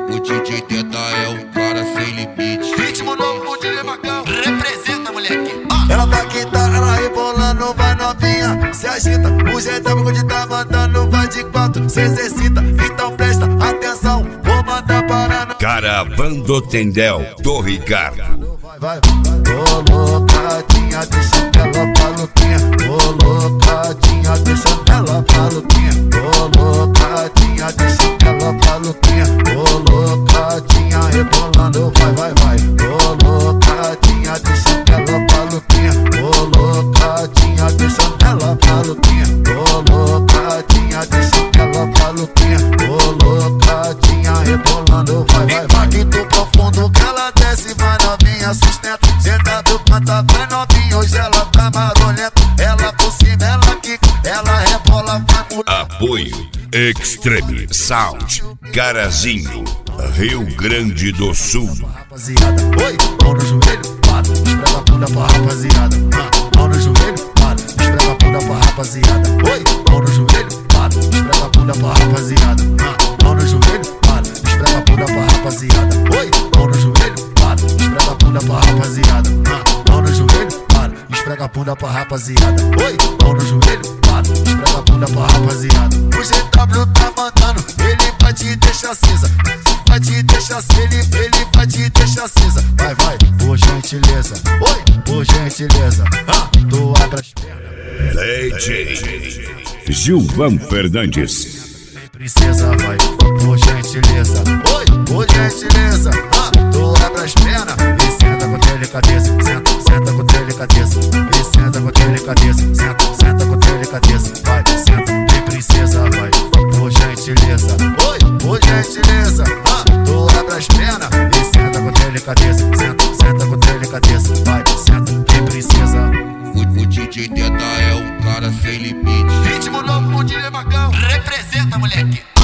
O DJ Teta é um cara sem limite. Ritmo novo com o DJ Macão. Representa, moleque. Ela tá quinta, ela rebolando, vai novinha, se agita. O jeitão que tá mandando, vai de quatro, se exercita. Então presta atenção, vou mandar para no... Caravana Tendel do Ricardo. Vai, colocadinha, deixa ela maluquinha. Colocadinha, deixa ela maluquinha. Colocadinha, deixa ela maluquinha. Colocadinha, rebolando, vai. Colocadinha, deixa ela maluquinha. Colocadinha, deixa ela maluquinha. Colocadinha, deixa ela maluquinha. Colocadinha, rebolando, vai. Impacto profundo que ela desce, vai novinha, sustenta. Senta do canta, vai novinha, hoje ela tá marolenta. Ela por cima, ela quica, ela rebola, vai por... Apoio Extreme Sound, Carazinho, Rio Grande do Sul. Rapaziada, oi, mão no joelho, para, esfrega a bunda pra rapaziada. Mão no joelho, para, esfrega a bunda pra rapaziada. Oi, mão no joelho, para, esfrega a bunda pra rapaziada. Mão no joelho, para, esfrega a bunda pra rapaziada. Oi, mão no joelho, para, esfrega a bunda pra rapaziada. Mão no joelho, para, esfrega a bunda pra rapaziada. Oi, mão no joelho, para, esfrega a bunda pra rapaziada. O GW tá mandando, ele vai te deixar cinza. Vai te deixar, ele vai te deixar cinza. Vai, por gentileza. Oi, por gentileza. Tu abre as pernas. DJ Gilvan Fernandes. Princesa, vai, por gentileza. Oi, por gentileza. Tu abre as pernas e senta com delicadeza. Senta com delicadeza. E senta com delicadeza. Senta com delicadeza. Vai, senta, vem princesa, vai, por gentileza. Oi, por gentileza. Tu abre as pernas e senta com delicadeza. Senta com delicadeza. Vai, senta, vem princesa. O DJ Teta é um cara sem limite. Ritmo novo com o DJ Macão. Representa, moleque.